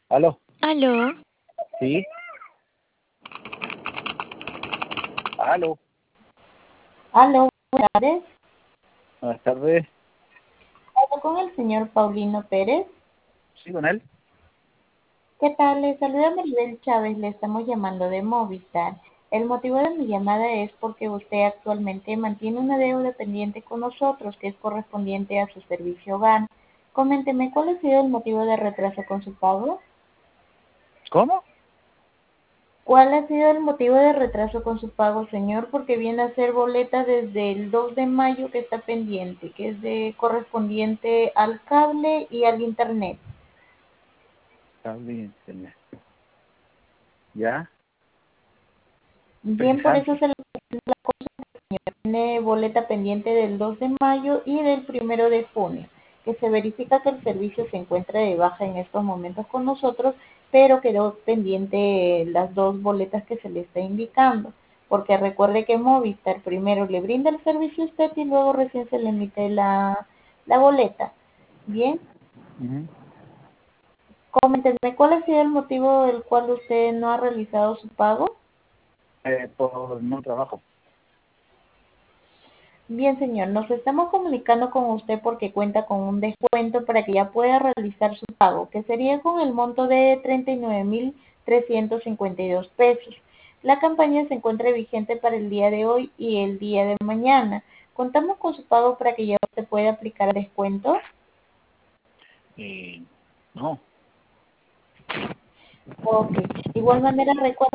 Aló, Aló, sí, aló, Aló, buenas tardes. buenas tardes, Hablo con el señor Paulino Pérez. sí, con él. ¿Qué tal? Le saluda Maribel Chávez, le estamos llamando de Movistar. El motivo de mi llamada es porque usted actualmente mantiene una deuda pendiente con nosotros que es correspondiente a su servicio hogar. Coménteme, ¿cuál ha sido el motivo de retraso con su pago? ¿Cómo? ¿Cuál ha sido el motivo de retraso con su pago, señor? Porque viene a ser boleta desde el 2 de mayo que está pendiente, que es de correspondiente al cable y al internet. Está bien, señor. ¿Ya? Bien, por eso Interesante. se le tiene boleta pendiente del 2 de mayo y del 1 de junio, que se verifica que el servicio se encuentra de baja en estos momentos con nosotros, pero quedó pendiente las dos boletas que se le está indicando, porque recuerde que Movistar primero le brinda el servicio a usted y luego recién se le emite la boleta. Bien, Ujú. coméntenme cuál ha sido el motivo del cual usted no ha realizado su pago. Por no trabajo. Bien, señor, nos estamos comunicando con usted porque cuenta con un descuento para que ya pueda realizar su pago, que sería con el monto de 39.352 pesos. La campaña se encuentra vigente para el día de hoy y el día de mañana. Contamos con su pago para que ya usted pueda aplicar el descuento. Eh, no, Ok. De igual manera, recuerda